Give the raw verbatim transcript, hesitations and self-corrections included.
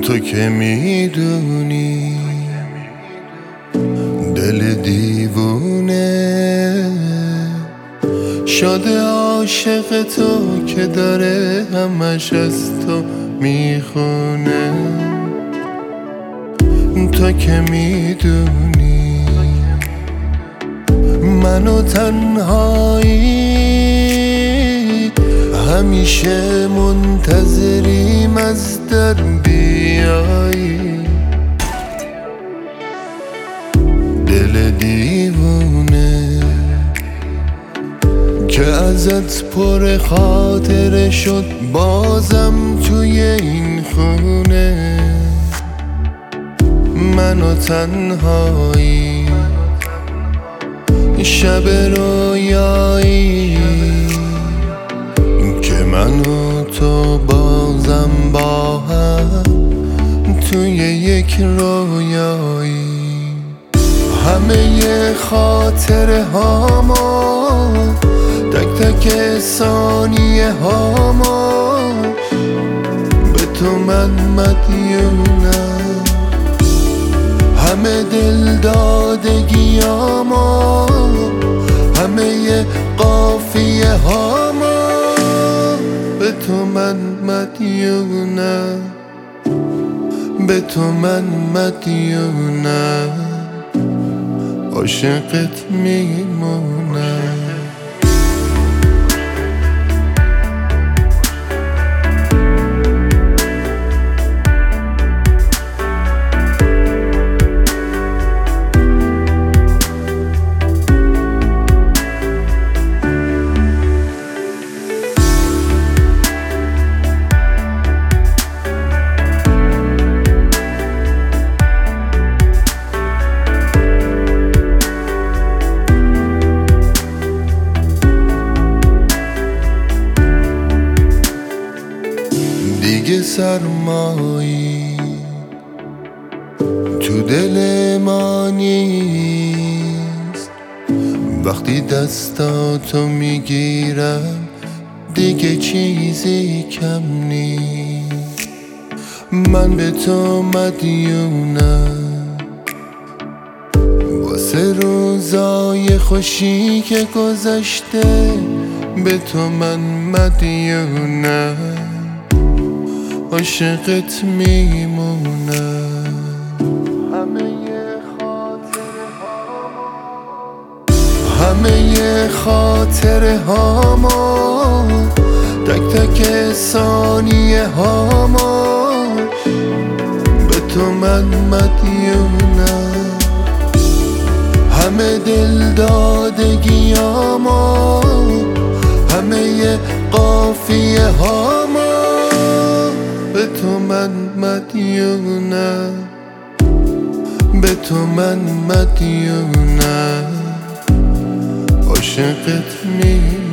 تو که میدونی دل دیوونه شده عاشق تو که داره همش از تو میخونه. تو که میدونی منو تنهایی همیشه منتظریم از در بیایی. دل دیوونه که ازت پر خاطره شد بازم توی این خونه. منو تنهایی شب رویایی که من و تو بازم با هم توی یک رویایی. همه خاطره هاما تک تک ثانیه هاما به تو من مدیونم. همه دل دادگیاما همه قافیه هاما به تو من مدیونم. به تو من مدیونم عاشقت میمونم. دیگه سرمایی تو دل ما نیست. وقتی دستاتو میگیرم دیگه چیزی کم نیست. من به تو مدیونم واسه روزای خوشی که گذشته. به تو من مدیونم عاشقت میمونم. همه خاطره هاما همه خاطره هاما تک تک ثانیه هاما به تو من مدیونم. همه دل دادگیاما همه قافیه هاما به تو من مدیونم. به تو من مدیونم عاشقت می